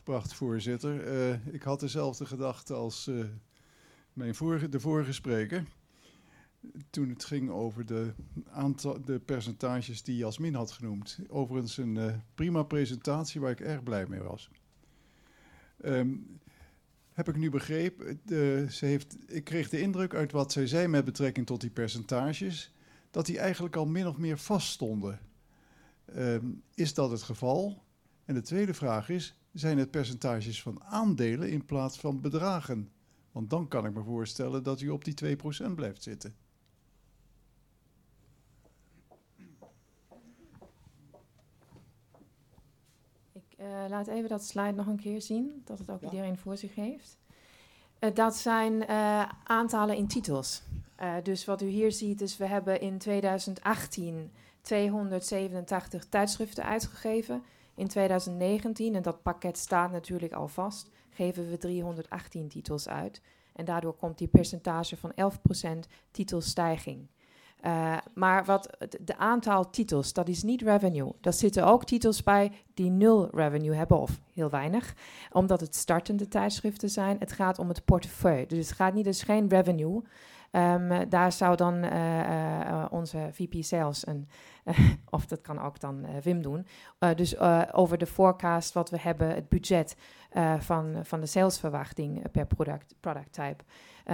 gebracht, voorzitter. Ik had dezelfde gedachte als de vorige spreker. Toen het ging over de percentages die Jasmin had genoemd. Overigens een prima presentatie waar ik erg blij mee was. Heb ik nu begrepen, ik kreeg de indruk uit wat zij zei met betrekking tot die percentages, dat die eigenlijk al min of meer vaststonden. Is dat het geval? En de tweede vraag is, zijn het percentages van aandelen in plaats van bedragen? Want dan kan ik me voorstellen dat u op die 2% blijft zitten. Ik laat even dat slide nog een keer zien, dat het ook iedereen voor zich heeft. Dat zijn aantallen in titels. Dus wat u hier ziet is, we hebben in 2018 287 tijdschriften uitgegeven. In 2019, en dat pakket staat natuurlijk al vast, geven we 318 titels uit. En daardoor komt die percentage van 11% titelstijging. Maar de aantal titels, dat is niet revenue. Daar zitten ook titels bij die 0 revenue hebben of heel weinig. Omdat het startende tijdschriften zijn. Het gaat om het portefeuille. Dus het is geen revenue. Daar zou dan onze VP Sales, of dat kan ook dan Wim doen, dus over de forecast wat we hebben, het budget van de salesverwachting per product type.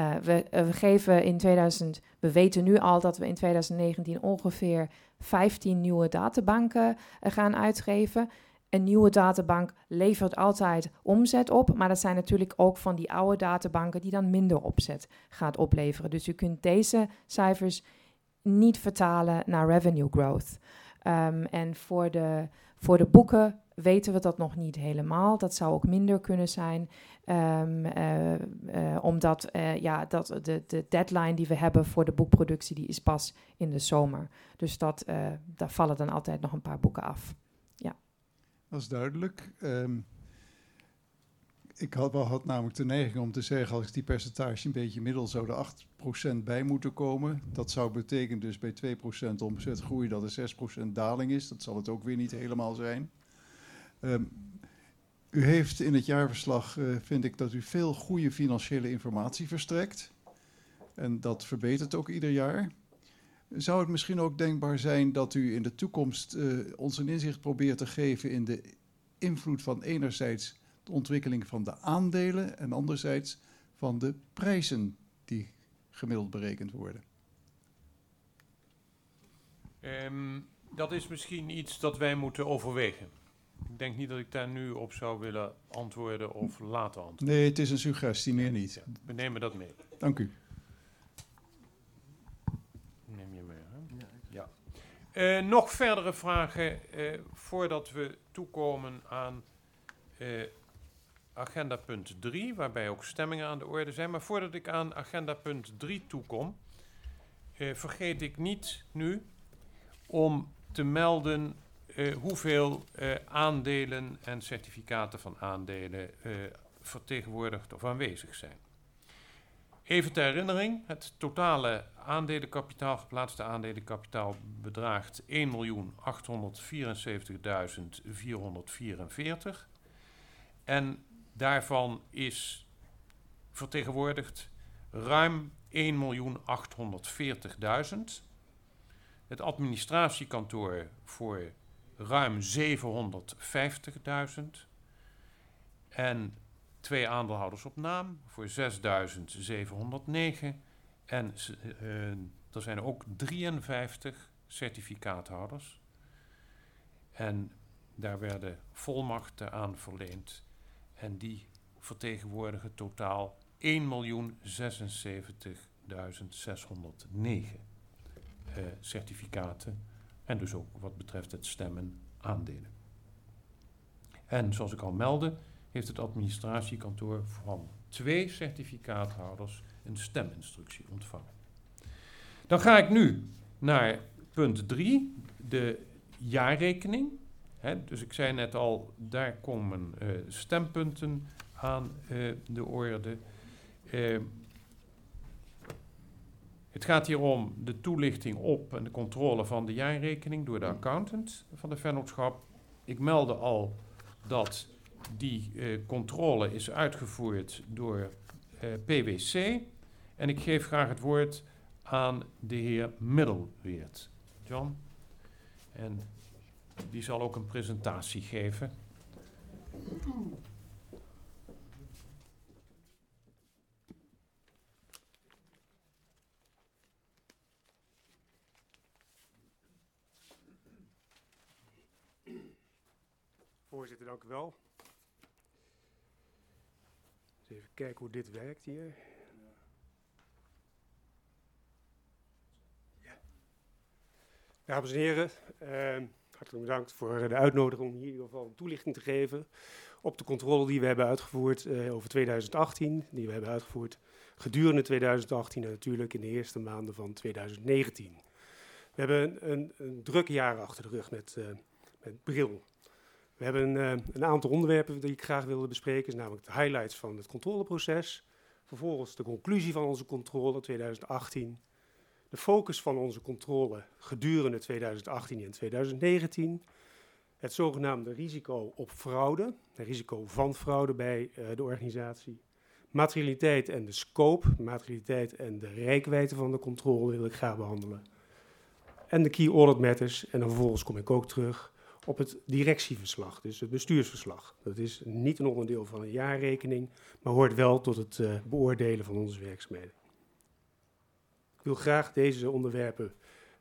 We weten nu al dat we in 2019 ongeveer 15 nieuwe databanken gaan uitgeven. Een nieuwe databank levert altijd omzet op, maar dat zijn natuurlijk ook van die oude databanken die dan minder opzet gaat opleveren. Dus u kunt deze cijfers niet vertalen naar revenue growth. En voor de boeken weten we dat nog niet helemaal. Dat zou ook minder kunnen zijn, omdat de deadline die we hebben voor de boekproductie, die is pas in de zomer. Dus daar vallen dan altijd nog een paar boeken af. Ja. Dat is duidelijk. Ik had namelijk de neiging om te zeggen, als ik die percentage een beetje middel zou de 8% bij moeten komen. Dat zou betekenen dus bij 2% omzetgroei dat er 6% daling is. Dat zal het ook weer niet helemaal zijn. U heeft in het jaarverslag, vind ik, dat u veel goede financiële informatie verstrekt. En dat verbetert ook ieder jaar. Zou het misschien ook denkbaar zijn dat u in de toekomst ons een inzicht probeert te geven in de invloed van enerzijds de ontwikkeling van de aandelen en anderzijds van de prijzen die gemiddeld berekend worden? Dat is misschien iets dat wij moeten overwegen. Ik denk niet dat ik daar nu op zou willen antwoorden of laten antwoorden. Nee, het is een suggestie, meer niet. Ja, we nemen dat mee. Dank u. Neem je mee, hè? Ja. Nog verdere vragen voordat we toekomen aan agenda punt 3, waarbij ook stemmingen aan de orde zijn. Maar voordat ik aan agenda punt 3 toekom, vergeet ik niet nu om te melden hoeveel aandelen en certificaten van aandelen vertegenwoordigd of aanwezig zijn. Even ter herinnering, het totale aandelenkapitaal, geplaatste aandelenkapitaal, bedraagt 1.874.444. En daarvan is vertegenwoordigd ruim 1.840.000. Het administratiekantoor voor ruim 750.000. En 2 aandeelhouders op naam voor 6.709. En er zijn ook 53 certificaathouders. En daar werden volmachten aan verleend. En die vertegenwoordigen totaal 1.076.609 certificaten. En dus ook wat betreft het stemmen aandelen. En zoals ik al meldde, heeft het administratiekantoor van 2 certificaathouders een steminstructie ontvangen. Dan ga ik nu naar punt 3, de jaarrekening. Dus ik zei net al, daar komen stempunten aan de orde. Het gaat hier om de toelichting op en de controle van de jaarrekening door de accountant van de vennootschap. Ik meldde al dat Die controle is uitgevoerd door PwC. En ik geef graag het woord aan de heer Middelweert. John? En die zal ook een presentatie geven. Voorzitter, dank u wel. Even kijken hoe dit werkt hier. Ja. Dames en heren, hartelijk bedankt voor de uitnodiging om hier in ieder geval een toelichting te geven op de controle die we hebben uitgevoerd over 2018. Die we hebben uitgevoerd gedurende 2018 en natuurlijk in de eerste maanden van 2019. We hebben een druk jaar achter de rug met Bril. We hebben een aantal onderwerpen die ik graag wilde bespreken. Is namelijk de highlights van het controleproces. Vervolgens de conclusie van onze controle 2018. De focus van onze controle gedurende 2018 en 2019. Het zogenaamde risico op fraude. Het risico van fraude bij de organisatie. Materialiteit en de scope. Materialiteit en de reikwijdte van de controle wil ik graag behandelen. En de key audit matters. En dan vervolgens kom ik ook terug op het directieverslag, dus het bestuursverslag. Dat is niet een onderdeel van een jaarrekening, maar hoort wel tot het beoordelen van onze werkzaamheden. Ik wil graag deze onderwerpen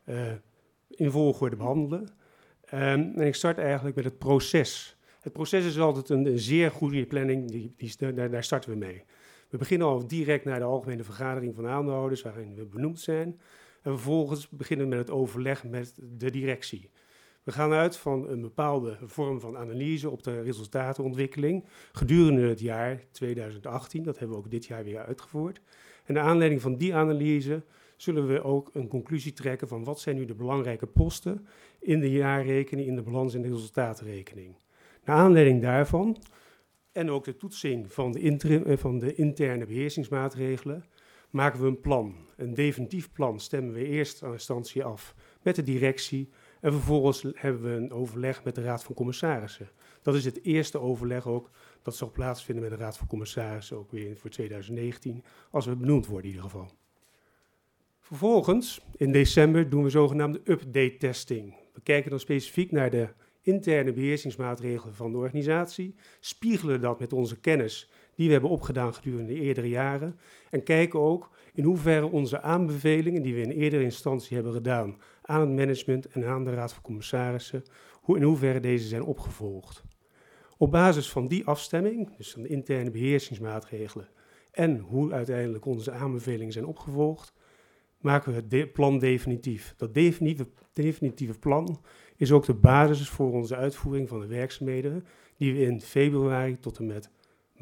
in volgorde behandelen. En ik start eigenlijk met het proces. Het proces is altijd een zeer goede planning, daar starten we mee. We beginnen al direct naar de algemene vergadering van aandeelhouders, waarin we benoemd zijn. En vervolgens beginnen we met het overleg met de directie. We gaan uit van een bepaalde vorm van analyse op de resultatenontwikkeling gedurende het jaar 2018. Dat hebben we ook dit jaar weer uitgevoerd. En naar aanleiding van die analyse zullen we ook een conclusie trekken van wat zijn nu de belangrijke posten in de jaarrekening, in de balans- en de resultatenrekening. Naar aanleiding daarvan en ook de toetsing van de interne beheersingsmaatregelen maken we een plan. Een definitief plan stemmen we eerst aan instantie af met de directie. En vervolgens hebben we een overleg met de Raad van Commissarissen. Dat is het eerste overleg ook dat zal plaatsvinden met de Raad van Commissarissen, ook weer voor 2019, als we benoemd worden in ieder geval. Vervolgens, in december, doen we zogenaamde update-testing. We kijken dan specifiek naar de interne beheersingsmaatregelen van de organisatie, spiegelen dat met onze kennis die we hebben opgedaan gedurende de eerdere jaren en kijken ook in hoeverre onze aanbevelingen die we in eerdere instantie hebben gedaan aan het management en aan de Raad van Commissarissen, in hoeverre deze zijn opgevolgd. Op basis van die afstemming, dus van de interne beheersingsmaatregelen en hoe uiteindelijk onze aanbevelingen zijn opgevolgd, maken we het plan definitief. Dat definitieve plan is ook de basis voor onze uitvoering van de werkzaamheden die we in februari tot en met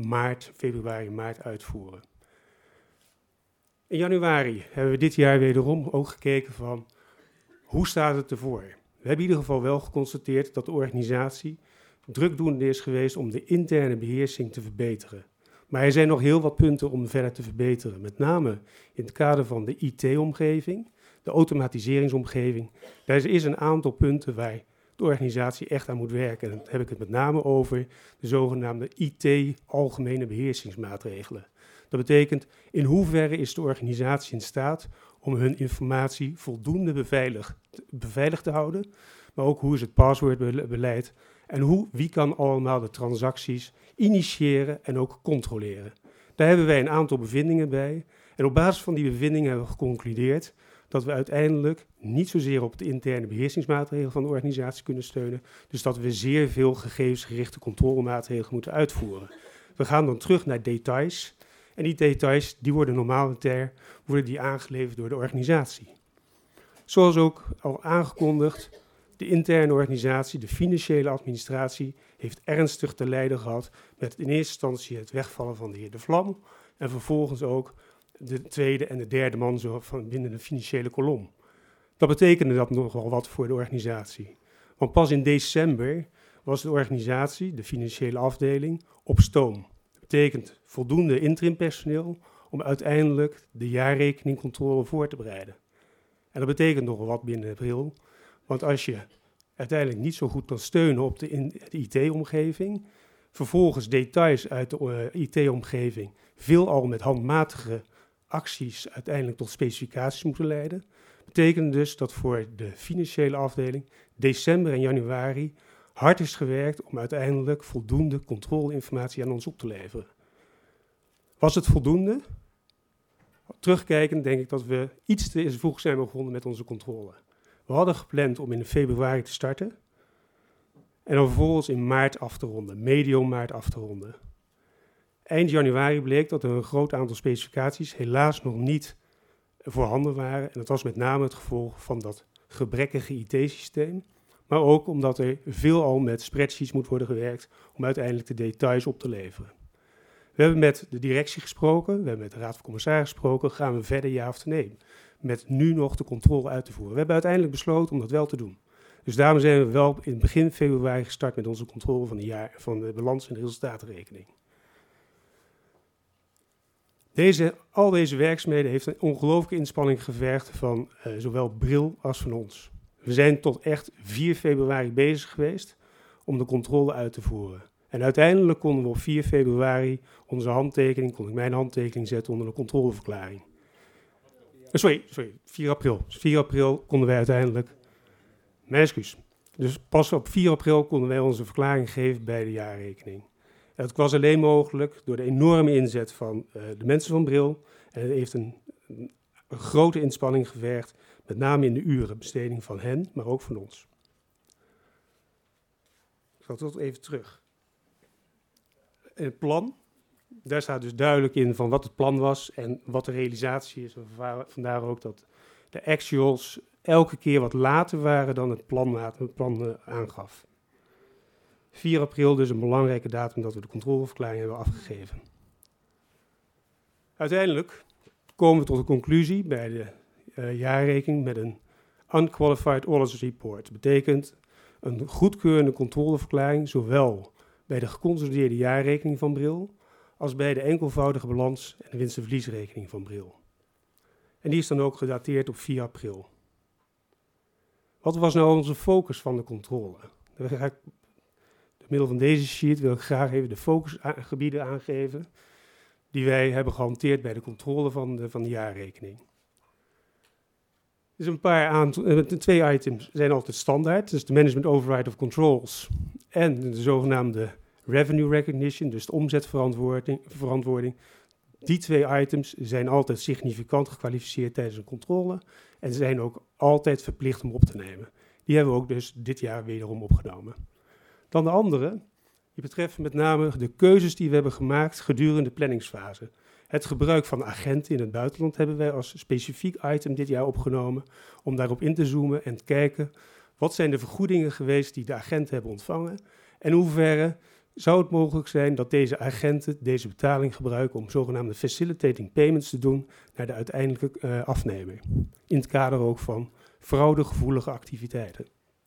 maart uitvoeren. In januari hebben we dit jaar wederom ook gekeken van hoe staat het ervoor. We hebben in ieder geval wel geconstateerd dat de organisatie drukdoende is geweest om de interne beheersing te verbeteren. Maar er zijn nog heel wat punten om verder te verbeteren. Met name in het kader van de IT-omgeving, de automatiseringsomgeving. Daar is een aantal punten waar de organisatie echt aan moet werken. En dan heb ik het met name over de zogenaamde IT-algemene beheersingsmaatregelen. Dat betekent, in hoeverre is de organisatie in staat om hun informatie voldoende beveiligd te houden, maar ook hoe is het passwordbeleid en wie kan allemaal de transacties initiëren en ook controleren. Daar hebben wij een aantal bevindingen bij en op basis van die bevindingen hebben we geconcludeerd dat we uiteindelijk niet zozeer op de interne beheersingsmaatregelen van de organisatie kunnen steunen, dus dat we zeer veel gegevensgerichte controlemaatregelen moeten uitvoeren. We gaan dan terug naar details. En die details die worden normaliter aangeleverd door de organisatie. Zoals ook al aangekondigd, de interne organisatie, de financiële administratie, heeft ernstig te lijden gehad met in eerste instantie het wegvallen van de heer De Vlam en vervolgens ook de tweede en de derde man zo van binnen de financiële kolom. Dat betekende dat nogal wat voor de organisatie. Want pas in december was de organisatie, de financiële afdeling, op stoom. Betekent voldoende interim personeel om uiteindelijk de jaarrekeningcontrole voor te bereiden. En dat betekent nogal wat binnen april, want als je uiteindelijk niet zo goed kan steunen op de IT-omgeving, vervolgens details uit de IT-omgeving veelal met handmatige acties uiteindelijk tot specificaties moeten leiden. Betekent dus dat voor de financiële afdeling december en januari hard is gewerkt om uiteindelijk voldoende controleinformatie aan ons op te leveren. Was het voldoende? Terugkijkend denk ik dat we iets te vroeg zijn begonnen met onze controle. We hadden gepland om in februari te starten en dan vervolgens in maart af te ronden, medio maart af te ronden. Eind januari bleek dat er een groot aantal specificaties helaas nog niet voorhanden waren. En dat was met name het gevolg van dat gebrekkige IT-systeem. Maar ook omdat er veelal met spreadsheets moet worden gewerkt om uiteindelijk de details op te leveren. We hebben met de directie gesproken, we hebben met de Raad van Commissarissen gesproken. Gaan we verder, ja of nee? Met nu nog de controle uit te voeren. We hebben uiteindelijk besloten om dat wel te doen. Dus daarom zijn we wel in begin februari gestart met onze controle van de balans en de resultatenrekening. Al deze werkzaamheden heeft een ongelooflijke inspanning gevergd van zowel Bril als van ons. We zijn tot echt 4 februari bezig geweest om de controle uit te voeren. En uiteindelijk konden we op 4 februari kon ik mijn handtekening zetten onder de controleverklaring. 4 april. 4 april konden wij uiteindelijk, mijn excuus. Dus pas op 4 april konden wij onze verklaring geven bij de jaarrekening. Dat was alleen mogelijk door de enorme inzet van de mensen van Bril. En het heeft een grote inspanning gevergd, met name in de urenbesteding van hen, maar ook van ons. Ik ga tot even terug. Het plan, daar staat dus duidelijk in van wat het plan was en wat de realisatie is. Vandaar ook dat de actuals elke keer wat later waren dan het plan aangaf. 4 april dus een belangrijke datum dat we de controleverklaring hebben afgegeven. Uiteindelijk komen we tot de conclusie bij de jaarrekening met een Unqualified Audit Report. Dat betekent een goedkeurende controleverklaring, zowel bij de geconsolideerde jaarrekening van Bril als bij de enkelvoudige balans en de winst- en verliesrekening van Bril. En die is dan ook gedateerd op 4 april. Wat was nou onze focus van de controle? Door middel van deze sheet wil ik graag even de focusgebieden aangeven die wij hebben gehanteerd bij de controle van de jaarrekening. Dus 2 items zijn altijd standaard. Dus de Management Override of Controls en de zogenaamde Revenue Recognition, dus de omzetverantwoording. Die 2 items zijn altijd significant gekwalificeerd tijdens een controle en zijn ook altijd verplicht om op te nemen. Die hebben we ook dus dit jaar wederom opgenomen. Dan de andere, die betreffen met name de keuzes die we hebben gemaakt gedurende de planningsfase. Het gebruik van agenten in het buitenland hebben wij als specifiek item dit jaar opgenomen om daarop in te zoomen en te kijken wat zijn de vergoedingen geweest die de agenten hebben ontvangen en in hoeverre zou het mogelijk zijn dat deze agenten deze betaling gebruiken om zogenaamde facilitating payments te doen naar de uiteindelijke afnemer. In het kader ook van fraudegevoelige activiteiten.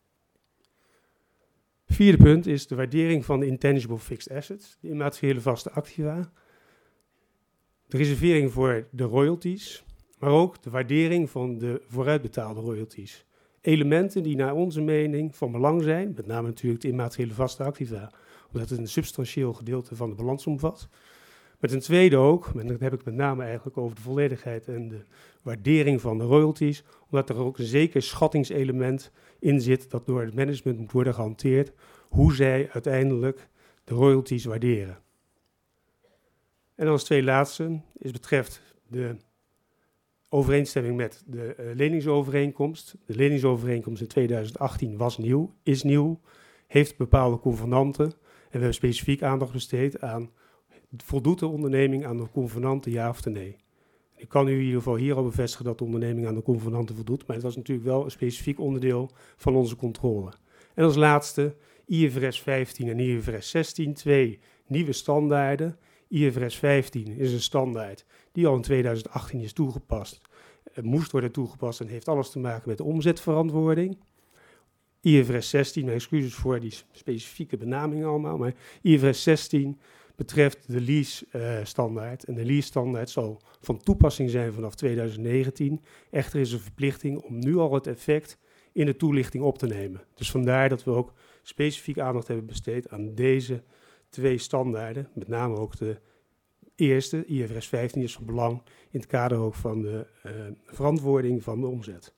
4e punt is de waardering van de intangible fixed assets, de immateriële vaste activa. De reservering voor de royalties, maar ook de waardering van de vooruitbetaalde royalties. Elementen die naar onze mening van belang zijn, met name natuurlijk de immateriële vaste activa, omdat het een substantieel gedeelte van de balans omvat. Maar ten tweede ook, en dat heb ik met name eigenlijk over de volledigheid en de waardering van de royalties, omdat er ook een zeker schattingselement in zit dat door het management moet worden gehanteerd, hoe zij uiteindelijk de royalties waarderen. En dan als 2 laatste betreft de overeenstemming met de leningsovereenkomst. De leningsovereenkomst in 2018 was nieuw, is nieuw, heeft bepaalde convenanten en we hebben specifiek aandacht besteed aan voldoet de onderneming aan de convenanten, ja of nee. Ik kan u in ieder geval hier al bevestigen dat de onderneming aan de convenanten voldoet, maar het was natuurlijk wel een specifiek onderdeel van onze controle. En als laatste IFRS 15 en IFRS 16, 2 nieuwe standaarden. IFRS 15 is een standaard die al in 2018 is toegepast. Het moest worden toegepast en heeft alles te maken met de omzetverantwoording. IFRS 16, mijn excuses voor die specifieke benamingen allemaal, maar IFRS 16 betreft de lease-standaard. En de lease-standaard zal van toepassing zijn vanaf 2019. Echter is een verplichting om nu al het effect in de toelichting op te nemen. Dus vandaar dat we ook specifiek aandacht hebben besteed aan deze 2 standaarden, met name ook de eerste, IFRS 15, is van belang in het kader ook van de verantwoording van de omzet.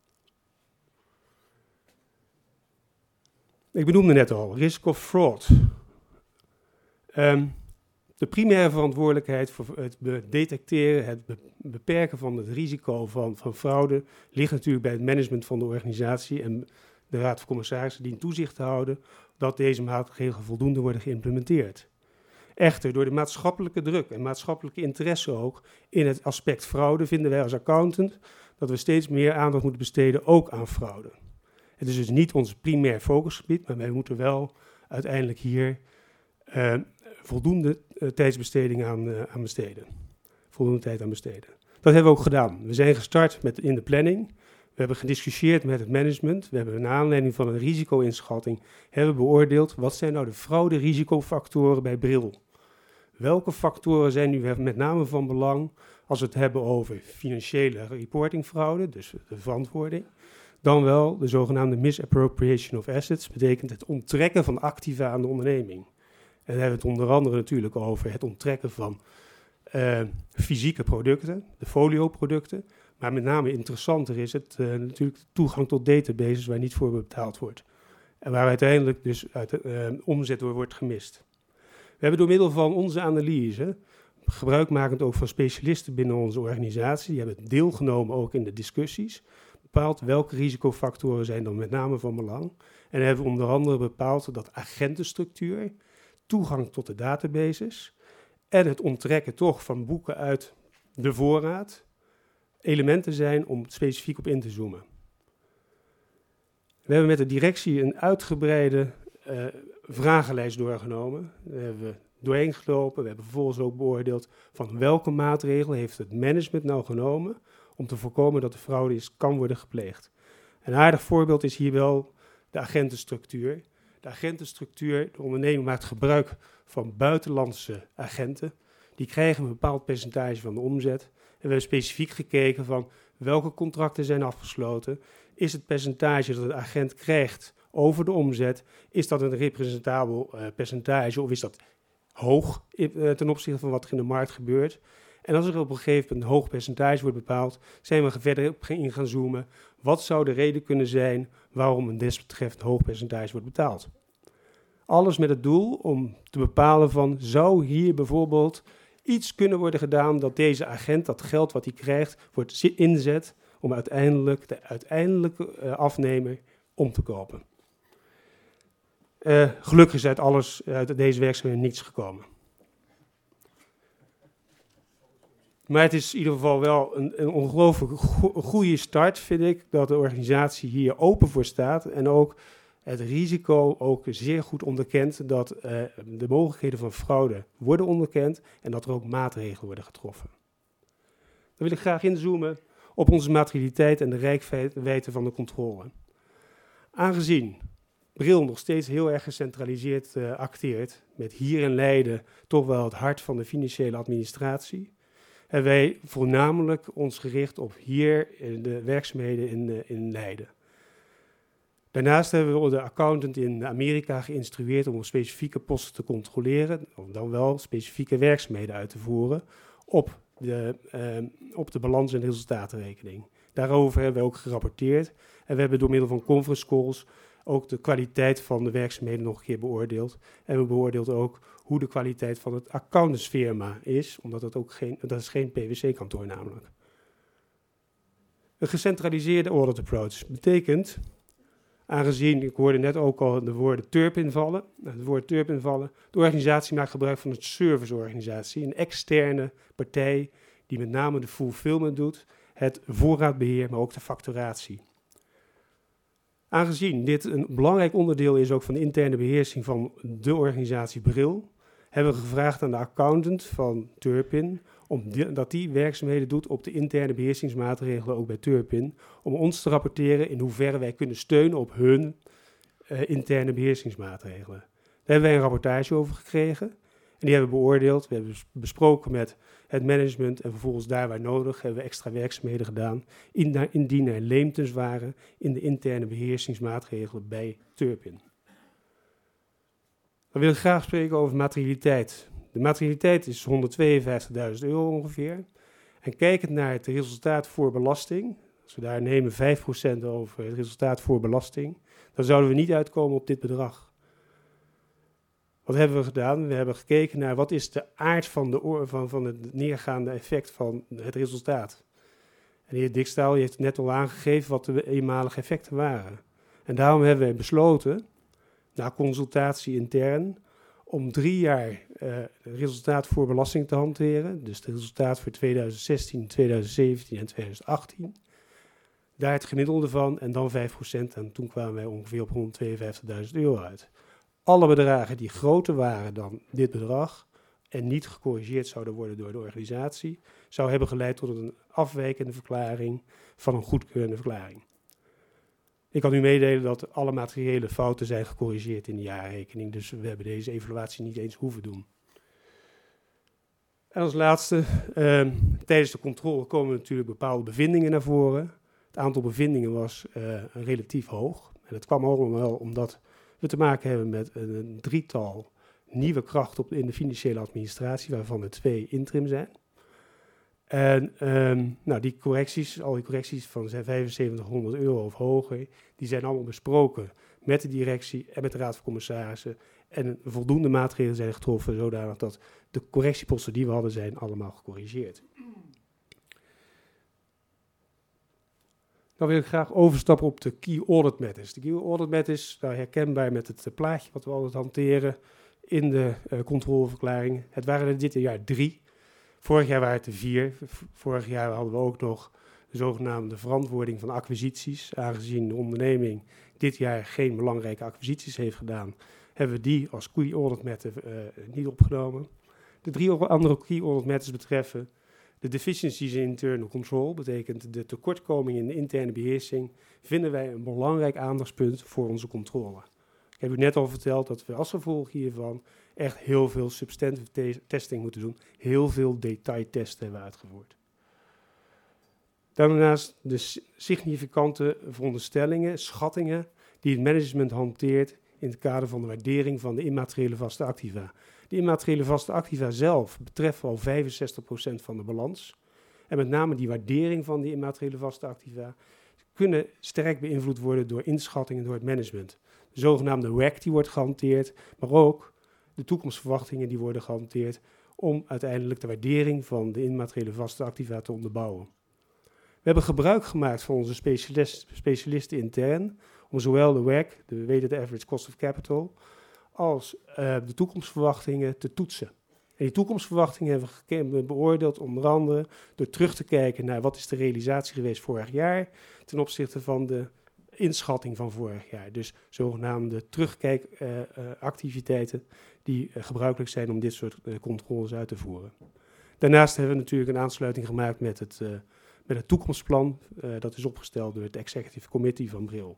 Ik benoemde net al, risk of fraud. De primaire verantwoordelijkheid voor het detecteren, het beperken van het risico van fraude ligt natuurlijk bij het management van de organisatie en de Raad van Commissarissen dient toezicht te houden dat deze maatregelen voldoende worden geïmplementeerd. Echter, door de maatschappelijke druk en maatschappelijke interesse ook in het aspect fraude vinden wij als accountant dat we steeds meer aandacht moeten besteden ook aan fraude. Het is dus niet ons primair focusgebied, maar wij moeten wel uiteindelijk hier voldoende tijdsbesteding aan besteden. Voldoende tijd aan besteden. Dat hebben we ook gedaan. We zijn gestart in de planning. We hebben gediscussieerd met het management. We hebben naar aanleiding van een risico-inschatting beoordeeld wat zijn nou de fraude-risicofactoren bij Bril. Welke factoren zijn nu met name van belang als we het hebben over financiële reportingfraude, dus de verantwoording. Dan wel de zogenaamde misappropriation of assets, betekent het onttrekken van activa aan de onderneming. En dan hebben we het onder andere natuurlijk over het onttrekken van fysieke producten, de folioproducten. Maar met name interessanter is het natuurlijk de toegang tot databases waar niet voor betaald wordt. En waar uiteindelijk dus omzet door wordt gemist. We hebben door middel van onze analyse, gebruikmakend ook van specialisten binnen onze organisatie, die hebben deelgenomen ook in de discussies, bepaald welke risicofactoren zijn dan met name van belang. En hebben we onder andere bepaald dat agentenstructuur, toegang tot de databases en het onttrekken toch van boeken uit de voorraad elementen zijn om specifiek op in te zoomen. We hebben met de directie een uitgebreide vragenlijst doorgenomen. Daar hebben we doorheen gelopen. We hebben vervolgens ook beoordeeld van welke maatregelen heeft het management nou genomen om te voorkomen dat de fraude kan worden gepleegd. Een aardig voorbeeld is hier wel de agentenstructuur. De agentenstructuur, de onderneming maakt gebruik van buitenlandse agenten. Die krijgen een bepaald percentage van de omzet. En we hebben specifiek gekeken van welke contracten zijn afgesloten. Is het percentage dat de agent krijgt over de omzet, is dat een representabel percentage of is dat hoog ten opzichte van wat er in de markt gebeurt? En als er op een gegeven moment een hoog percentage wordt bepaald, zijn we verder op in gaan zoomen. Wat zou de reden kunnen zijn waarom een desbetreffend hoog percentage wordt betaald? Alles met het doel om te bepalen van, zou hier bijvoorbeeld iets kunnen worden gedaan dat deze agent, dat geld wat hij krijgt, wordt inzet om uiteindelijk de uiteindelijke afnemer om te kopen. Gelukkig is uit deze werkzaamheden niets gekomen. Maar het is in ieder geval wel een ongelooflijk goede start, vind ik, dat de organisatie hier open voor staat en ook het risico ook zeer goed onderkent dat de mogelijkheden van fraude worden onderkend en dat er ook maatregelen worden getroffen. Dan wil ik graag inzoomen op onze materialiteit en de reikwijdte van de controle. Aangezien Bril nog steeds heel erg gecentraliseerd acteert, met hier in Leiden toch wel het hart van de financiële administratie, hebben wij voornamelijk ons gericht op hier de werkzaamheden in Leiden. Daarnaast hebben we de accountant in Amerika geïnstrueerd om specifieke posten te controleren, of dan wel specifieke werkzaamheden uit te voeren op de balans- en resultatenrekening. Daarover hebben we ook gerapporteerd en we hebben door middel van conference calls ook de kwaliteit van de werkzaamheden nog een keer beoordeeld. En we beoordeelden ook hoe de kwaliteit van het accountantsfirma is, omdat dat is geen PwC-kantoor namelijk. Een gecentraliseerde audit approach betekent, aangezien, ik hoorde net ook al de woorden TURP invallen, de organisatie maakt gebruik van een serviceorganisatie, een externe partij die met name de fulfillment doet, het voorraadbeheer, maar ook de facturatie. Aangezien dit een belangrijk onderdeel is ook van de interne beheersing van de organisatie Bril, hebben we gevraagd aan de accountant van Turpin dat die werkzaamheden doet op de interne beheersingsmaatregelen ook bij Turpin, om ons te rapporteren in hoeverre wij kunnen steunen op hun interne beheersingsmaatregelen. Daar hebben wij een rapportage over gekregen en die hebben we beoordeeld. We hebben besproken met het management en vervolgens daar waar nodig hebben we extra werkzaamheden gedaan indien er leemtes waren in de interne beheersingsmaatregelen bij Turpin. Dan wil ik graag spreken over materialiteit. De materialiteit is €152.000 ongeveer. En kijkend naar het resultaat voor belasting, als we daar nemen 5% over het resultaat voor belasting, dan zouden we niet uitkomen op dit bedrag. Wat hebben we gedaan? We hebben gekeken naar wat is de aard van het neergaande effect van het resultaat. En de heer Dijkstijl heeft net al aangegeven wat de eenmalige effecten waren. En daarom hebben wij besloten, na consultatie intern, om 3 jaar het resultaat voor belasting te hanteren. Dus het resultaat voor 2016, 2017 en 2018. Daar het gemiddelde van en dan 5%. En toen kwamen wij ongeveer op €152.000 uit. Alle bedragen die groter waren dan dit bedrag en niet gecorrigeerd zouden worden door de organisatie, zou hebben geleid tot een afwijkende verklaring van een goedkeurende verklaring. Ik kan u meedelen dat alle materiële fouten zijn gecorrigeerd in de jaarrekening, dus we hebben deze evaluatie niet eens hoeven doen. En als laatste, tijdens de controle komen natuurlijk bepaalde bevindingen naar voren. Het aantal bevindingen was relatief hoog. En dat kwam allemaal omdat we te maken hebben met een 3-tal nieuwe krachten in de financiële administratie, waarvan er 2 interim zijn. En die correcties, al die correcties van zijn €7500 of hoger, die zijn allemaal besproken met de directie en met de Raad van Commissarissen. En voldoende maatregelen zijn getroffen, zodanig dat de correctieposten die we hadden zijn allemaal gecorrigeerd. Dan wil ik graag overstappen op de Key Audit Matters. De Key Audit Matters is herkenbaar met het plaatje wat we altijd hanteren in de controleverklaring. Het waren er dit jaar 3. Vorig jaar waren het er 4. Vorig jaar hadden we ook nog de zogenaamde verantwoording van acquisities. Aangezien de onderneming dit jaar geen belangrijke acquisities heeft gedaan, hebben we die als Key Audit Matter niet opgenomen. De 3 andere Key Audit Matters betreffen de deficiencies in internal control, betekent de tekortkoming in de interne beheersing, vinden wij een belangrijk aandachtspunt voor onze controle. Ik heb u net al verteld dat we als gevolg hiervan echt heel veel substantive testing moeten doen. Heel veel detailtesten hebben we uitgevoerd. Daarnaast de significante veronderstellingen, schattingen, die het management hanteert in het kader van de waardering van de immateriële vaste activa. De immateriële vaste activa zelf betreffen al 65% van de balans. En met name die waardering van die immateriële vaste activa kunnen sterk beïnvloed worden door inschattingen door het management. De zogenaamde WACC die wordt gehanteerd, maar ook de toekomstverwachtingen die worden gehanteerd om uiteindelijk de waardering van de immateriële vaste activa te onderbouwen. We hebben gebruik gemaakt van onze specialisten intern om zowel de WACC, de weighted average cost of capital, als de toekomstverwachtingen te toetsen. En die toekomstverwachtingen hebben we beoordeeld onder andere door terug te kijken naar wat is de realisatie geweest vorig jaar ten opzichte van de inschatting van vorig jaar. Dus zogenaamde terugkijkactiviteiten die gebruikelijk zijn om dit soort controles uit te voeren. Daarnaast hebben we natuurlijk een aansluiting gemaakt met het toekomstplan. Dat is opgesteld door het Executive Committee van Bril.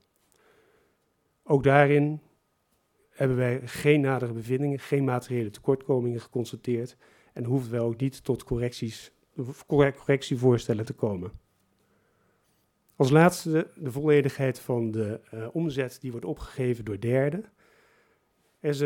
Ook daarin hebben wij geen nadere bevindingen, geen materiële tekortkomingen geconstateerd en hoeven wij ook niet tot correctievoorstellen te komen. Als laatste de volledigheid van de omzet die wordt opgegeven door derden. Er is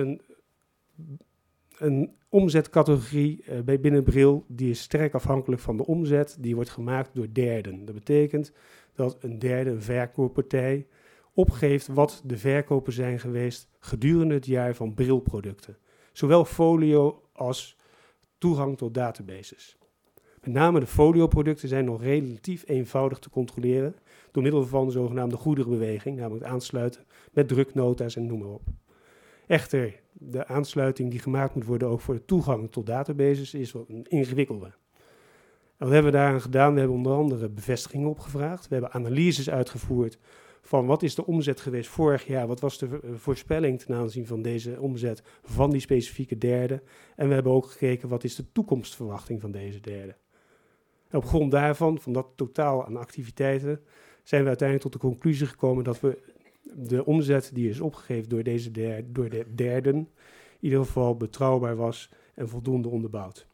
een omzetcategorie binnen Bril die is sterk afhankelijk van de omzet die wordt gemaakt door derden. Dat betekent dat een derde, een verkooppartij, opgeeft wat de verkopen zijn geweest gedurende het jaar van Brilproducten. Zowel folio als toegang tot databases. Met name de folioproducten zijn nog relatief eenvoudig te controleren door middel van de zogenaamde goederenbeweging, namelijk het aansluiten met druknota's en noem maar op. Echter, de aansluiting die gemaakt moet worden ook voor de toegang tot databases is wat ingewikkelder. En wat hebben we daaraan gedaan? We hebben onder andere bevestigingen opgevraagd. We hebben analyses uitgevoerd van wat is de omzet geweest vorig jaar, wat was de voorspelling ten aanzien van deze omzet van die specifieke derde. En we hebben ook gekeken wat is de toekomstverwachting van deze derde. En op grond daarvan, van dat totaal aan activiteiten, zijn we uiteindelijk tot de conclusie gekomen dat we de omzet die is opgegeven door de derden in ieder geval betrouwbaar was en voldoende onderbouwd.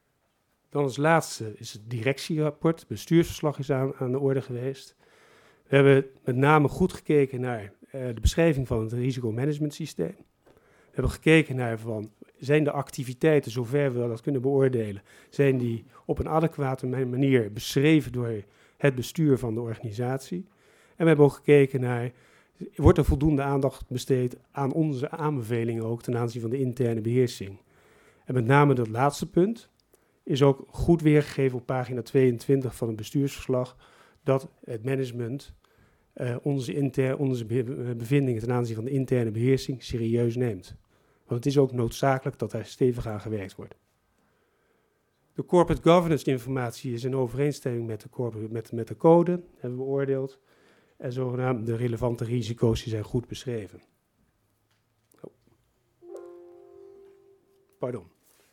Dan als laatste is het directierapport. Het bestuursverslag is aan de orde geweest. We We hebben met name goed gekeken naar de beschrijving van het risicomanagementsysteem. We hebben gekeken naar zijn de activiteiten, zover we dat kunnen beoordelen, zijn die op een adequate manier beschreven door het bestuur van de organisatie. En we hebben ook gekeken naar, wordt er voldoende aandacht besteed aan onze aanbevelingen ook ten aanzien van de interne beheersing. En met name dat laatste punt is ook goed weergegeven op pagina 22 van het bestuursverslag, dat het management onze bevindingen ten aanzien van de interne beheersing serieus neemt. Want het is ook noodzakelijk dat daar stevig aan gewerkt wordt. De corporate governance informatie is in overeenstemming met de code, hebben we beoordeeld. En zogenaamd de relevante risico's die zijn goed beschreven. Oh. Pardon.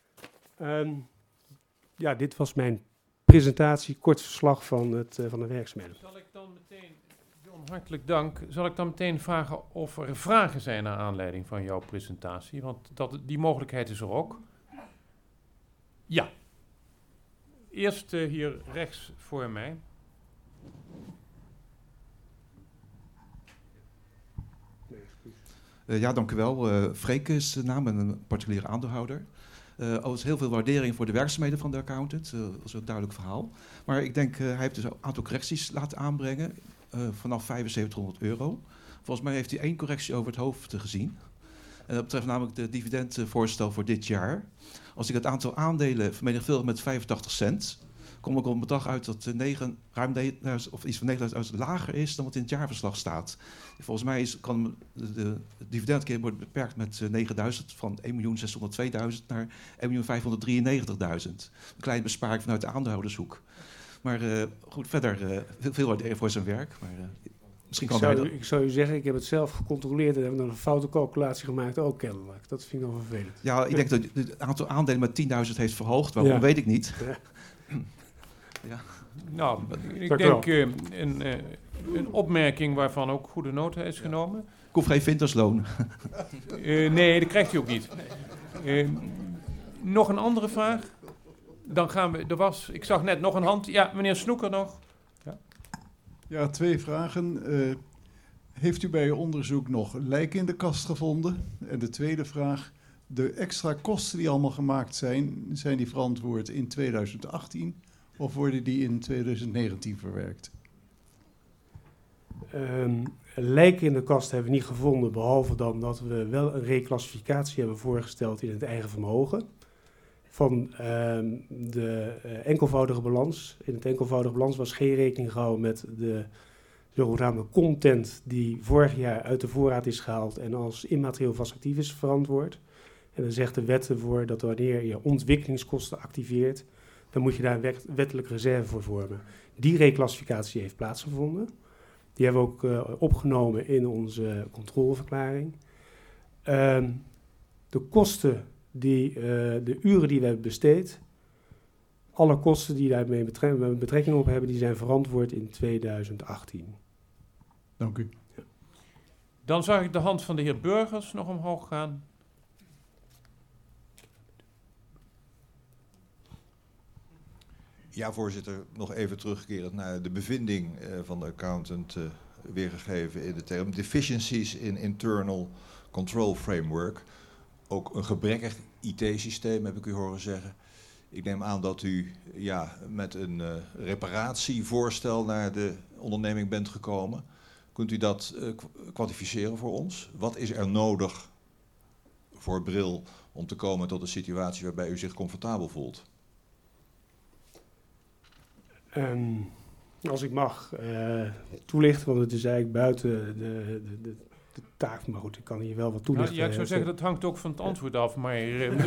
Dit was mijn presentatie, kort verslag van de werkzaamheden. Zal ik dan meteen, John, hartelijk dank. Zal ik dan meteen vragen of er vragen zijn naar aanleiding van jouw presentatie? Want die mogelijkheid is er ook. Ja. Eerst hier rechts voor mij. Dank u wel. Freek is de naam, een particuliere aandeelhouder. Overigens heel veel waardering voor de werkzaamheden van de accountant. Dat is een duidelijk verhaal. Maar ik denk, hij heeft dus een aantal correcties laten aanbrengen. Vanaf €7500. Volgens mij heeft hij 1 correctie over het hoofd gezien. En dat betreft namelijk de dividendvoorstel voor dit jaar. Als ik het aantal aandelen vermenigvuldig met 85 cent... kom ik op een bedrag uit dat ruim 9.000 of iets van 9.000 lager is dan wat in het jaarverslag staat. Volgens mij kan de dividendkering worden beperkt met 9.000 van 1.602.000 naar 1.593.000. Een kleine besparing vanuit de aandeelhoudershoek. Maar goed, verder veel waardering voor zijn werk. Maar, misschien kan ik zou u zeggen, ik heb het zelf gecontroleerd en heb dan een foute calculatie gemaakt, ook kennelijk. Dat vind ik wel vervelend. Ja, ik denk dat het aantal aandelen met 10.000 heeft verhoogd. Waarom weet ik niet. Ja. Ja. Nou, ik denk een opmerking waarvan ook goede nota is genomen. Ik hoef geen vintersloon. Nee, dat krijgt u ook niet. Nog een andere vraag? Dan gaan we, ik zag net nog een hand. Ja, meneer Snoeker nog. Ja, 2 vragen. Heeft u bij uw onderzoek nog lijken in de kast gevonden? En de tweede vraag, de extra kosten die allemaal gemaakt zijn die verantwoord in 2018 of worden die in 2019 verwerkt? Lijken in de kast hebben we niet gevonden, behalve dan dat we wel een reclassificatie hebben voorgesteld in het eigen vermogen. Van de enkelvoudige balans. In het enkelvoudige balans was geen rekening gehouden met de zogenaamde content die vorig jaar uit de voorraad is gehaald en als immaterieel vast actief is verantwoord. En dan zegt de wet ervoor dat wanneer je ontwikkelingskosten activeert, dan moet je daar een wettelijke reserve voor vormen. Die reclassificatie heeft plaatsgevonden. Die hebben we ook opgenomen in onze controleverklaring. De kosten, de uren die we hebben besteed, alle kosten die daarmee betrekking op hebben, die zijn verantwoord in 2018. Dank u. Ja. Dan zag ik de hand van de heer Burgers nog omhoog gaan. Ja, voorzitter, nog even terugkerend naar de bevinding van de accountant weergegeven in de term deficiencies in internal control framework. Ook een gebrekkig IT-systeem, heb ik u horen zeggen. Ik neem aan dat u met een reparatievoorstel naar de onderneming bent gekomen. Kunt u dat kwantificeren voor ons? Wat is er nodig voor Bril om te komen tot een situatie waarbij u zich comfortabel voelt? Als ik mag toelichten, want het is eigenlijk buiten de taak, maar goed, ik kan hier wel wat toelichten. Ja, ik zou zeggen, dat hangt ook van het antwoord af, maar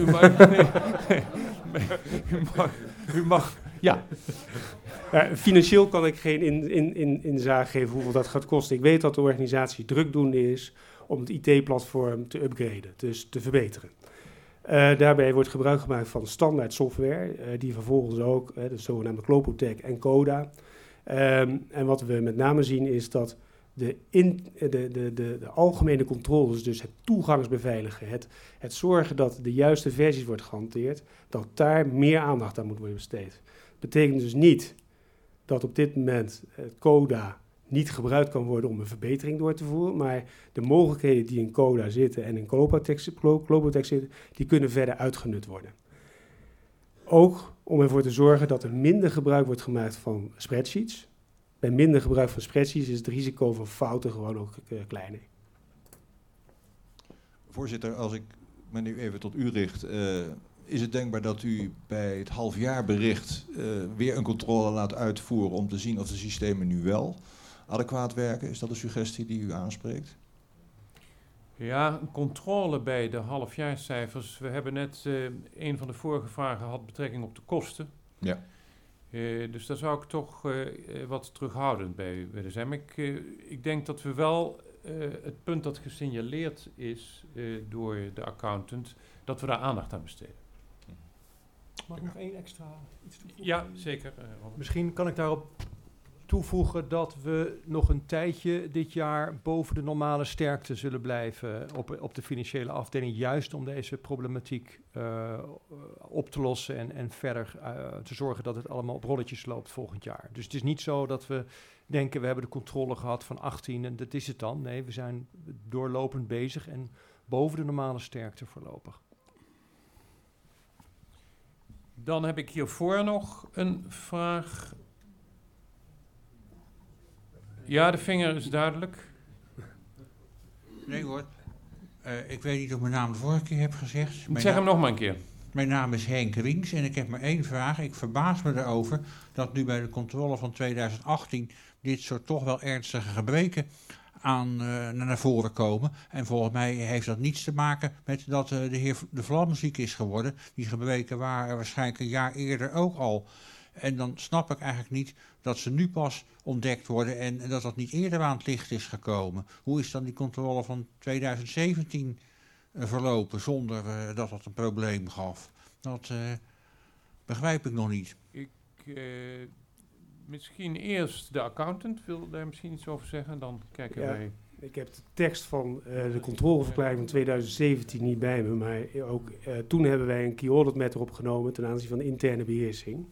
u mag, ja. Financieel kan ik geen inzage geven hoeveel dat gaat kosten. Ik weet dat de organisatie drukdoende is om het IT-platform te upgraden, dus te verbeteren. Daarbij wordt gebruik gemaakt van standaard software, die vervolgens ook, de zogenaamde Clopotec en Coda. En wat we met name zien is dat de algemene controles, dus het toegangsbeveiligen, het zorgen dat de juiste versies wordt gehanteerd, dat daar meer aandacht aan moet worden besteed. Dat betekent dus niet dat op dit moment Coda niet gebruikt kan worden om een verbetering door te voeren, maar de mogelijkheden die in CODA zitten en in Globotex zitten, die kunnen verder uitgenut worden. Ook om ervoor te zorgen dat er minder gebruik wordt gemaakt van spreadsheets. Bij minder gebruik van spreadsheets is het risico van fouten gewoon ook kleiner. Voorzitter, als ik me nu even tot u richt, is het denkbaar dat u bij het halfjaarbericht weer een controle laat uitvoeren om te zien of de systemen nu wel adequaat werken? Is dat een suggestie die u aanspreekt? Ja, een controle bij de halfjaarscijfers. We hebben net een van de vorige vragen had betrekking op de kosten. Ja. Dus daar zou ik toch wat terughoudend bij willen zijn. Maar ik denk dat we wel het punt dat gesignaleerd is door de accountant, dat we daar aandacht aan besteden. Mag ik nog één extra iets toevoegen? Ja, zeker. Misschien kan ik daarop toevoegen dat we nog een tijdje dit jaar boven de normale sterkte zullen blijven op de financiële afdeling, juist om deze problematiek op te lossen en verder te zorgen dat het allemaal op rolletjes loopt volgend jaar. Dus het is niet zo dat we denken we hebben de controle gehad van 18 en dat is het dan. Nee, we zijn doorlopend bezig en boven de normale sterkte voorlopig. Dan heb ik hiervoor nog een vraag. Ja, de vinger is duidelijk. Nee hoor, ik weet niet of mijn naam de vorige keer heb gezegd. Zeg hem nog maar een keer. Mijn naam is Henk Riens en ik heb maar één vraag. Ik verbaas me erover dat nu bij de controle van 2018 dit soort toch wel ernstige gebreken naar voren komen. En volgens mij heeft dat niets te maken met dat de heer De Vlam ziek is geworden. Die gebreken waren waarschijnlijk een jaar eerder ook al. En dan snap ik eigenlijk niet dat ze nu pas ontdekt worden en dat dat niet eerder aan het licht is gekomen. Hoe is dan die controle van 2017 verlopen zonder dat dat een probleem gaf? Dat begrijp ik nog niet. Misschien eerst de accountant wil daar misschien iets over zeggen, dan kijken wij. Ik heb de tekst van de controleverklaring van 2017 niet bij me, maar ook toen hebben wij een key audit matter opgenomen ten aanzien van de interne beheersing.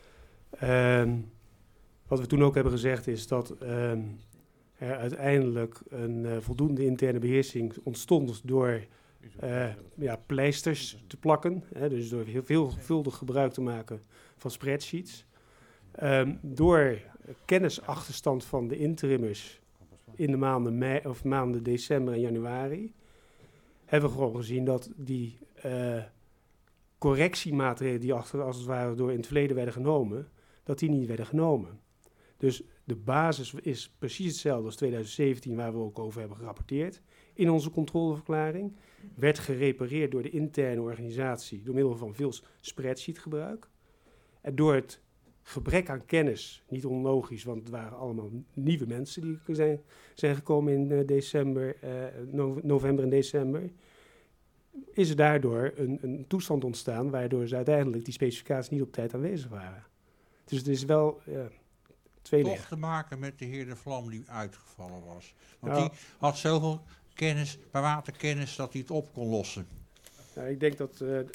Wat we toen ook hebben gezegd is dat er uiteindelijk een voldoende interne beheersing ontstond door pleisters te plakken. Dus door heel veelvuldig gebruik te maken van spreadsheets. Door kennisachterstand van de interimmers in de maanden december en januari hebben we gewoon gezien dat die correctiemaatregelen die als het ware door in het verleden werden genomen, dat die niet werden genomen. Dus de basis is precies hetzelfde als 2017, waar we ook over hebben gerapporteerd in onze controleverklaring. Werd gerepareerd door de interne organisatie door middel van veel spreadsheetgebruik. En door het gebrek aan kennis, niet onlogisch, want het waren allemaal nieuwe mensen die zijn gekomen in november en december, is er daardoor een toestand ontstaan waardoor ze uiteindelijk die specificaties niet op tijd aanwezig waren. Dus het is wel tweeledig. Toch te maken met de heer De Vlam die uitgevallen was. Want die had zoveel kennis, waterkennis, dat hij het op kon lossen. Nou, ik denk dat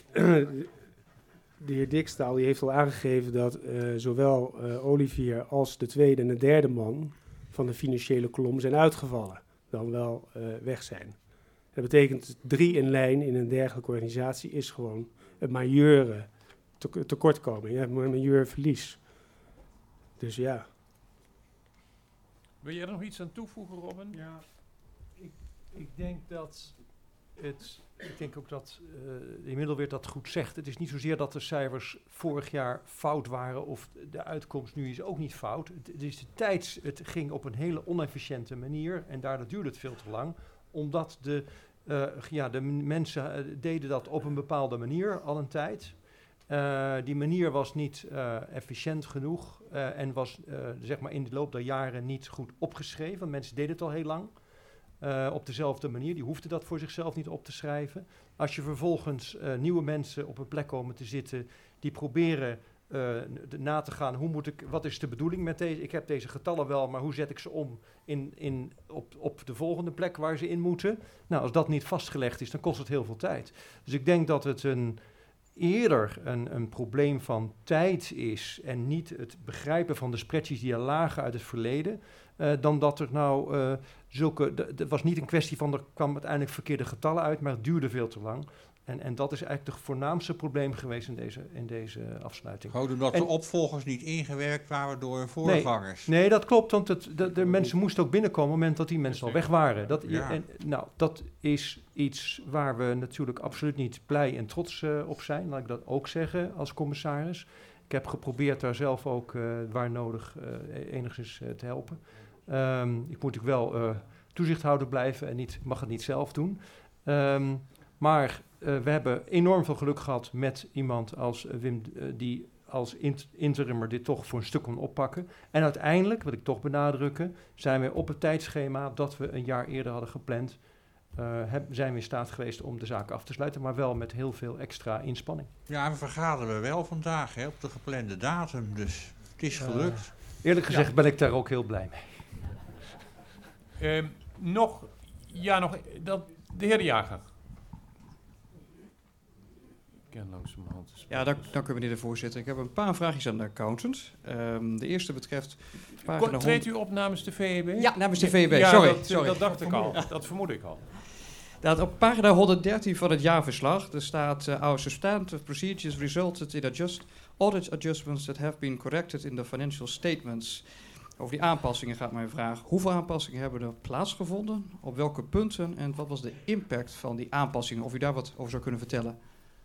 de heer Dikstaal die heeft al aangegeven dat zowel Olivier als de tweede en de derde man van de financiële kolom zijn uitgevallen, dan wel weg zijn. Dat betekent 3 in lijn in een dergelijke organisatie is gewoon een majeure tekortkoming, een majeure verlies. Dus ja. Wil jij er nog iets aan toevoegen, Robin? Ja, ik denk dat ik denk ook dat de Middelweert dat goed zegt. Het is niet zozeer dat de cijfers vorig jaar fout waren of de uitkomst nu is ook niet fout. Het ging op een hele onefficiënte manier en daardoor duurde het veel te lang. Omdat de mensen deden dat op een bepaalde manier al een tijd. Die manier was niet efficiënt genoeg en was zeg maar in de loop der jaren niet goed opgeschreven. Mensen deden het al heel lang. Op dezelfde manier. Die hoefden dat voor zichzelf niet op te schrijven. Als je vervolgens nieuwe mensen op een plek komen te zitten die proberen na te gaan, wat is de bedoeling met deze? Ik heb deze getallen wel, maar hoe zet ik ze om op de volgende plek waar ze in moeten? Nou, als dat niet vastgelegd is, dan kost het heel veel tijd. Dus ik denk dat het eerder een probleem van tijd is en niet het begrijpen van de spreadsheets die er lagen uit het verleden. dan dat er nou het was niet een kwestie van er kwam uiteindelijk verkeerde getallen uit, maar het duurde veel te lang. En dat is eigenlijk het voornaamste probleem geweest in deze afsluiting. Gewoon omdat de opvolgers niet ingewerkt waren door hun voorgangers. Nee, dat klopt, want de mensen moesten ook binnenkomen op het moment dat die mensen al weg waren. Dat is iets waar we natuurlijk absoluut niet blij en trots op zijn, laat ik dat ook zeggen als commissaris. Ik heb geprobeerd daar zelf ook waar nodig enigszins te helpen. Ik moet natuurlijk wel toezichthouder blijven en mag het niet zelf doen. Maar we hebben enorm veel geluk gehad met iemand als Wim, die als interimmer dit toch voor een stuk kon oppakken. En uiteindelijk, wil ik toch benadrukken, zijn we op het tijdschema dat we een jaar eerder hadden gepland, zijn we in staat geweest om de zaak af te sluiten, maar wel met heel veel extra inspanning. Ja, we vergaderen wel vandaag op de geplande datum, dus het is gelukt. Eerlijk gezegd ben ik daar ook heel blij mee. De heer De Jager. Ja, dank u meneer de voorzitter. Ik heb een paar vraagjes aan de accountant. De eerste betreft pagina Treedt u op namens de VEB? Ja, namens de VEB. Ja, Sorry. Dat dacht ik al. Dat vermoed ik al. Op pagina 113 van het jaarverslag, er staat our substantive procedures resulted in audit adjustments that have been corrected in the financial statements. Over die aanpassingen gaat mijn vraag. Hoeveel aanpassingen hebben er plaatsgevonden? Op welke punten? En wat was de impact van die aanpassingen? Of u daar wat over zou kunnen vertellen?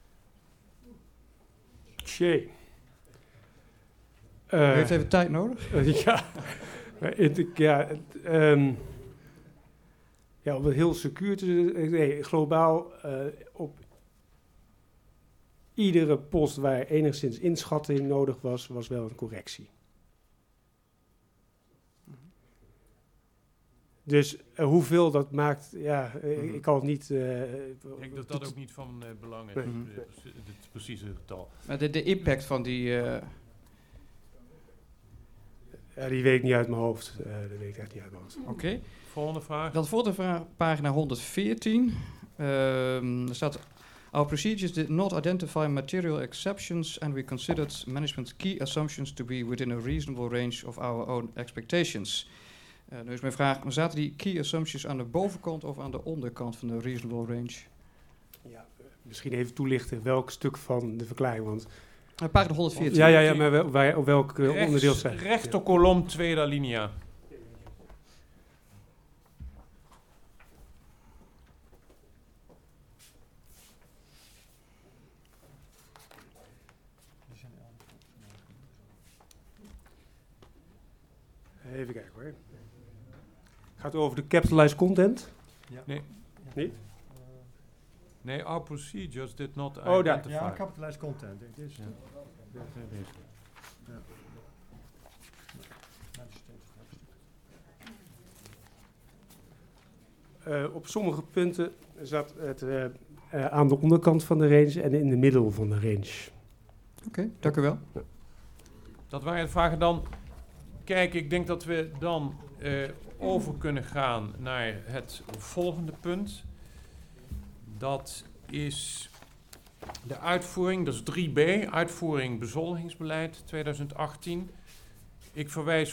U heeft even tijd nodig? Om het heel secuur te globaal op iedere post waar enigszins inschatting nodig was wel een correctie. Dus hoeveel dat maakt, ik kan het niet... ik denk dat ook niet van belang is, het precieze getal. Maar de impact van die... die weet ik niet uit mijn hoofd. Dat weet ik echt niet uit mijn hoofd. Oké. Volgende vraag. Dan volgende vraag, pagina 114. Er staat... Our procedures did not identify material exceptions and we considered management key assumptions to be within a reasonable range of our own expectations. Nu is mijn vraag, zaten die key assumptions aan de bovenkant of aan de onderkant van de reasonable range? Ja, misschien even toelichten welk stuk van de verklaring, want... Pagina 114. Ja, maar op welk onderdeel zijn? Rechterkolom, tweede alinea. Even kijken hoor. Gaat het over de capitalized content? Ja. Nee. Niet? Nee, our procedures did not identify. Ja, capitalized content. Dit is op sommige punten zat het aan de onderkant van de range en in de middel van de range. Oké, dank u wel. Dat waren de vragen dan. Kijk, ik denk dat we dan over kunnen gaan naar het volgende punt. Dat is de uitvoering, dat is 3b, uitvoering bezoldigingsbeleid 2018. Ik verwijs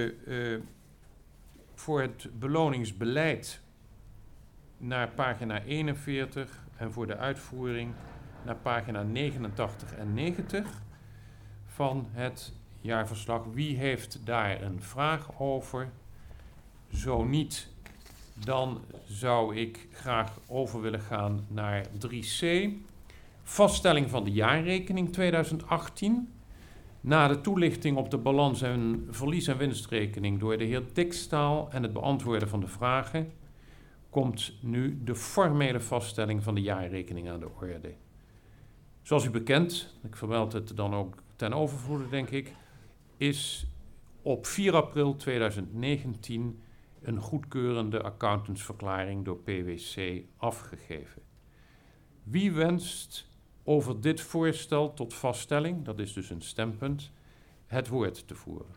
voor het beloningsbeleid naar pagina 41 en voor de uitvoering naar pagina 89 en 90 van het jaarverslag. Wie heeft daar een vraag over? Zo niet, dan zou ik graag over willen gaan naar 3c. Vaststelling van de jaarrekening 2018. Na de toelichting op de balans- en verlies- en winstrekening door de heer Dikstaal en het beantwoorden van de vragen, komt nu de formele vaststelling van de jaarrekening aan de orde. Zoals u bekend, ik vermeld het dan ook ten overvloede denk ik, is op 4 april 2019 een goedkeurende accountantsverklaring door PwC afgegeven. Wie wenst over dit voorstel tot vaststelling, dat is dus een stempunt, het woord te voeren?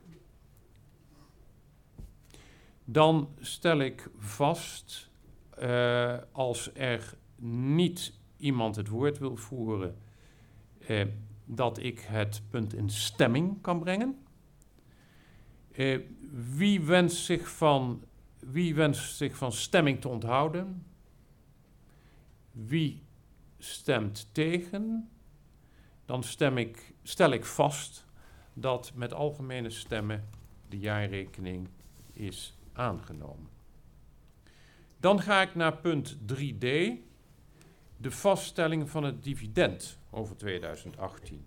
Dan stel ik vast, als er niet iemand het woord wil voeren, dat ik het punt in stemming kan brengen. Wie wenst zich van stemming te onthouden? Wie stemt tegen? Dan stel ik vast dat met algemene stemmen de jaarrekening is aangenomen. Dan ga ik naar punt 3d, de vaststelling van het dividend over 2018.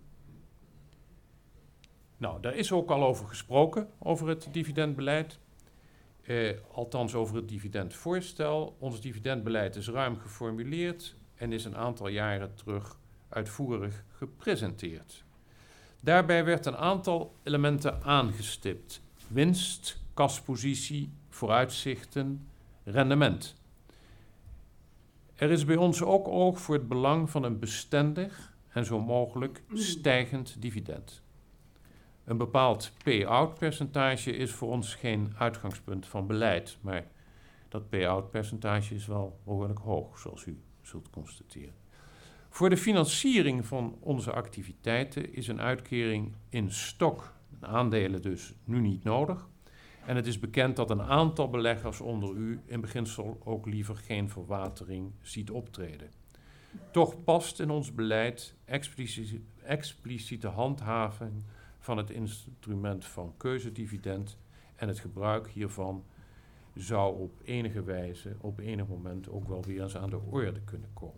Nou, daar is ook al over gesproken, over het dividendbeleid. Althans over het dividendvoorstel. Ons dividendbeleid is ruim geformuleerd en is een aantal jaren terug uitvoerig gepresenteerd. Daarbij werd een aantal elementen aangestipt. Winst, kaspositie, vooruitzichten, rendement. Er is bij ons ook oog voor het belang van een bestendig en zo mogelijk stijgend dividend. Een bepaald pay-out percentage is voor ons geen uitgangspunt van beleid, maar dat pay-out percentage is wel behoorlijk hoog, zoals u zult constateren. Voor de financiering van onze activiteiten is een uitkering in stok, aandelen dus, nu niet nodig. En het is bekend dat een aantal beleggers onder u in beginsel ook liever geen verwatering ziet optreden. Toch past in ons beleid expliciete handhaving van het instrument van keuzedividend en het gebruik hiervan zou op enige wijze, op enig moment ook wel weer eens aan de orde kunnen komen.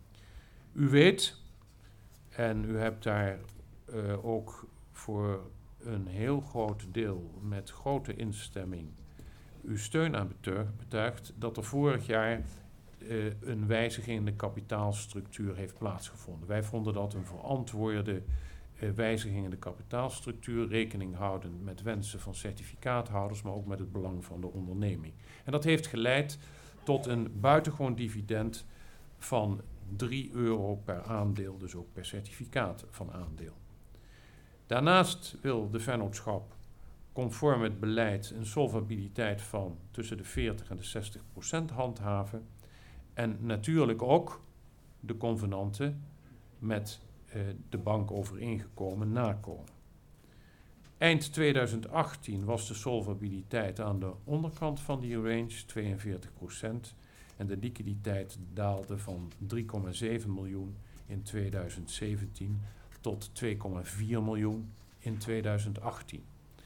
U weet, en u hebt daar ook voor een heel groot deel met grote instemming uw steun aan betuigd, dat er vorig jaar een wijziging in de kapitaalstructuur heeft plaatsgevonden. Wij vonden dat een verantwoorde wijziging in de kapitaalstructuur, rekening houden met wensen van certificaathouders, maar ook met het belang van de onderneming. En dat heeft geleid tot een buitengewoon dividend van €3 per aandeel, dus ook per certificaat van aandeel. Daarnaast wil de vennootschap conform het beleid een solvabiliteit van tussen de 40 en de 60% handhaven en natuurlijk ook de convenanten met de bank overeengekomen nakomen. Eind 2018 was de solvabiliteit aan de onderkant van die range 42% en de liquiditeit daalde van 3,7 miljoen in 2017 tot 2,4 miljoen in 2018.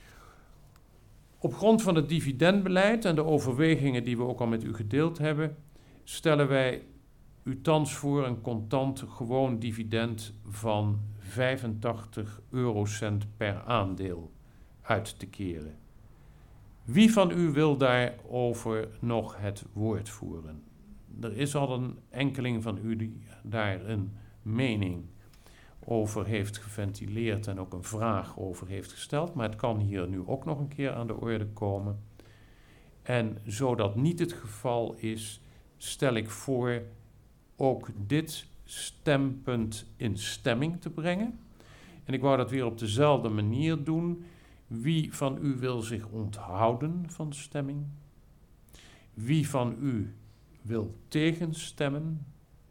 Op grond van het dividendbeleid en de overwegingen die we ook al met u gedeeld hebben, stellen wij u thans voor een contant gewoon dividend van 85 eurocent per aandeel uit te keren. Wie van u wil daarover nog het woord voeren? Er is al een enkeling van u die daar een mening over heeft geventileerd en ook een vraag over heeft gesteld, maar het kan hier nu ook nog een keer aan de orde komen. En zo dat niet het geval is, stel ik voor ook dit stempunt in stemming te brengen. En ik wou dat weer op dezelfde manier doen. Wie van u wil zich onthouden van stemming? Wie van u wil tegenstemmen?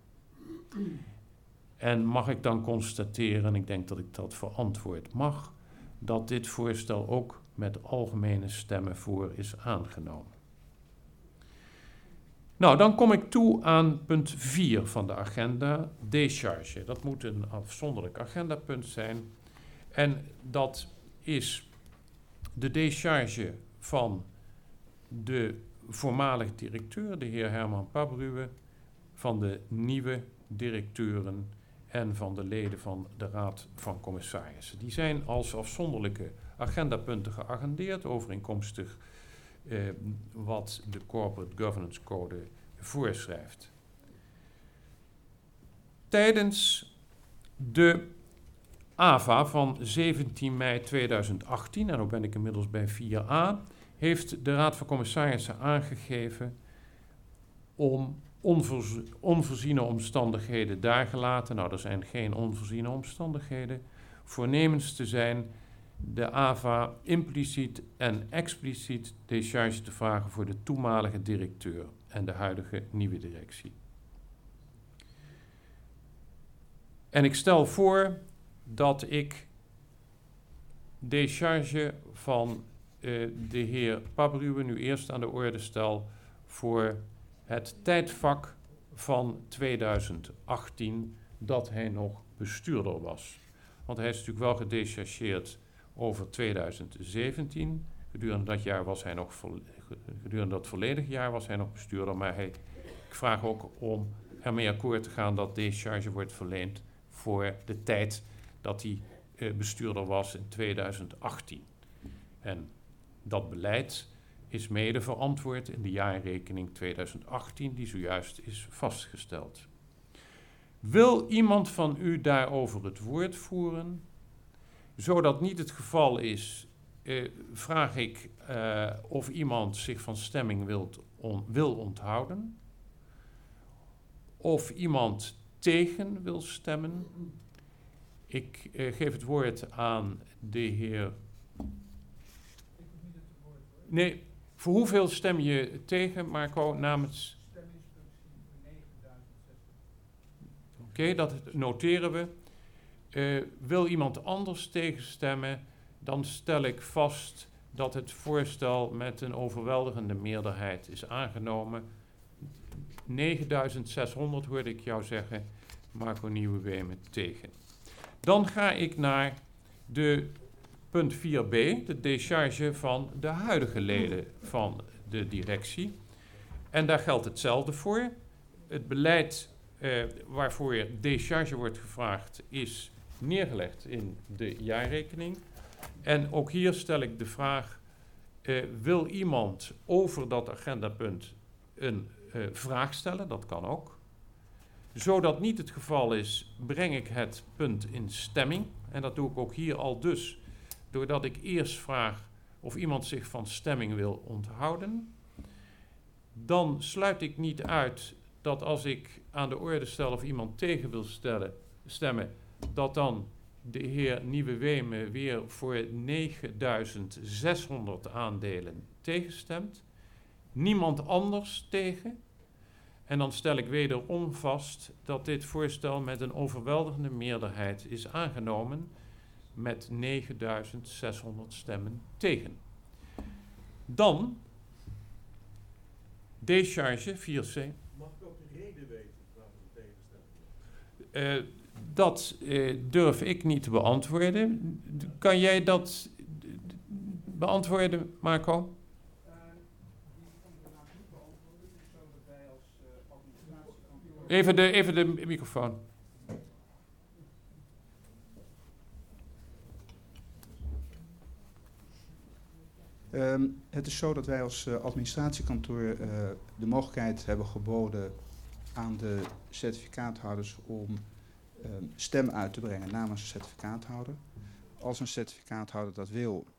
En mag ik dan constateren, en ik denk dat ik dat verantwoord mag, dat dit voorstel ook met algemene stemmen voor is aangenomen. Nou, dan kom ik toe aan punt 4 van de agenda, décharge. Dat moet een afzonderlijk agendapunt zijn. En dat is de décharge van de voormalige directeur, de heer Herman Pabruwe, van de nieuwe directeuren en van de leden van de Raad van Commissarissen. Die zijn als afzonderlijke agendapunten geagendeerd, overeenkomstig wat de Corporate Governance Code voorschrijft. Tijdens de AVA van 17 mei 2018, en dan ben ik inmiddels bij 4a, heeft de Raad van Commissarissen aangegeven om onvoorziene omstandigheden daargelaten, nou er zijn geen onvoorziene omstandigheden, voornemens te zijn de AVA impliciet en expliciet décharge te vragen voor de toenmalige directeur en de huidige nieuwe directie. En ik stel voor dat ik décharge van de heer Pabruwe nu eerst aan de orde stel voor het tijdvak van 2018 dat hij nog bestuurder was. Want hij is natuurlijk wel gedechargeerd over 2017. Gedurende dat volledige jaar was hij nog bestuurder, maar ik vraag ook om ermee akkoord te gaan dat decharge wordt verleend voor de tijd dat hij bestuurder was in 2018. En dat beleid is mede verantwoord in de jaarrekening 2018 die zojuist is vastgesteld. Wil iemand van u daarover het woord voeren? Zo dat niet het geval is, vraag ik of iemand zich van stemming wil onthouden. Of iemand tegen wil stemmen. Ik geef het woord aan de heer... Nee, voor hoeveel stem je tegen, Marco, namens... Oké, dat noteren we. Wil iemand anders tegenstemmen, dan stel ik vast dat het voorstel met een overweldigende meerderheid is aangenomen. 9600 hoorde ik jou zeggen, Marco Nieuweweeme tegen. Dan ga ik naar de punt 4b, de decharge van de huidige leden van de directie. En daar geldt hetzelfde voor. Het beleid waarvoor decharge wordt gevraagd is neergelegd in de jaarrekening. En ook hier stel ik de vraag, wil iemand over dat agendapunt een vraag stellen? Dat kan ook. Zo dat niet het geval is, breng ik het punt in stemming. En dat doe ik ook hier al dus, doordat ik eerst vraag of iemand zich van stemming wil onthouden. Dan sluit ik niet uit dat als ik aan de orde stel of iemand tegen wil stemmen, dat dan de heer Nieuweweeme weer voor 9600 aandelen tegenstemt. Niemand anders tegen. En dan stel ik wederom vast dat dit voorstel met een overweldigende meerderheid is aangenomen met 9600 stemmen tegen. Dan decharge 4C. Mag ik ook de reden weten waarom we tegenstemmen? Dat durf ik niet te beantwoorden. Kan jij dat beantwoorden, Marco? Even de microfoon. Het is zo dat wij als administratiekantoor de mogelijkheid hebben geboden aan de certificaathouders om stem uit te brengen namens een certificaathouder. Als een certificaathouder dat wil,